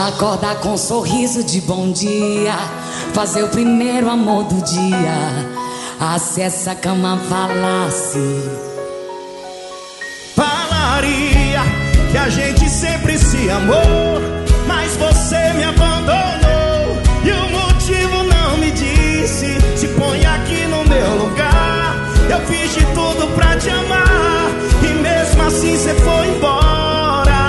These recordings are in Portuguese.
Acordar com um sorriso de bom dia, fazer o primeiro amor do dia. Acessa a cama, falasse. Falaria que a gente sempre se amou, mas você me abandonou e o motivo não me disse. Se põe aqui no meu lugar. Eu fiz de tudo pra te amar e mesmo assim você foi embora.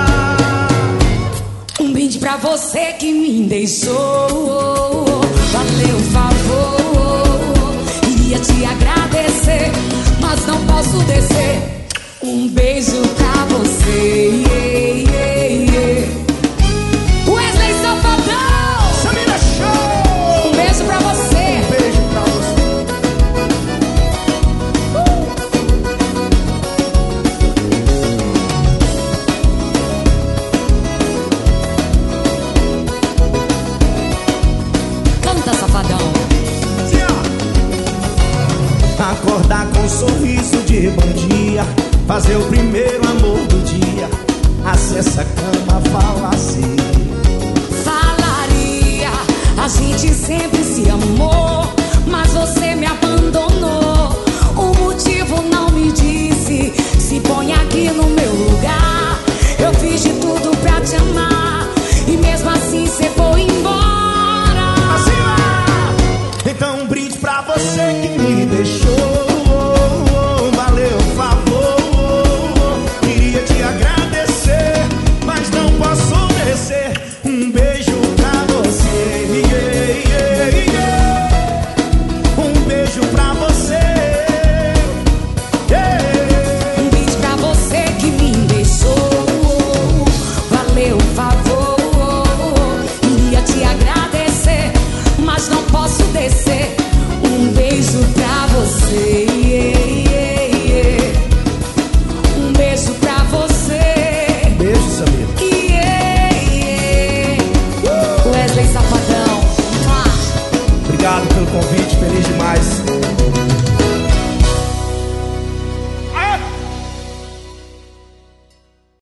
Um brinde pra você que me deixou. Valeu o favor, queria te agradecer, mas não posso descer. Um beijo pra você. Wesley Safadão, Samira Show. um beijo pra você. Um beijo pra você. Canta, Safadão. Acordar com um sorriso de bom dia, fazer o primeiro amor do dia. Acessa a cama, falasse. Falaria, a gente sempre se amou, mas você me abandonou. O motivo não me disse. Se põe aqui no meu lugar. Eu fiz de tudo pra te amar e mesmo assim você foi embora. Assim lá. Então um brinde pra você que me deixou. Valeu o favor, queria te agradecer, mas não posso descer. Um beijo pra você. Um beijo pra você. Um brinde pra você que me deixou. Valeu o favor, queria te agradecer, mas não posso descer. Um beijo pra você. Um beijo pra você. Beijo, Samir. Wesley Safadão. Obrigado pelo convite.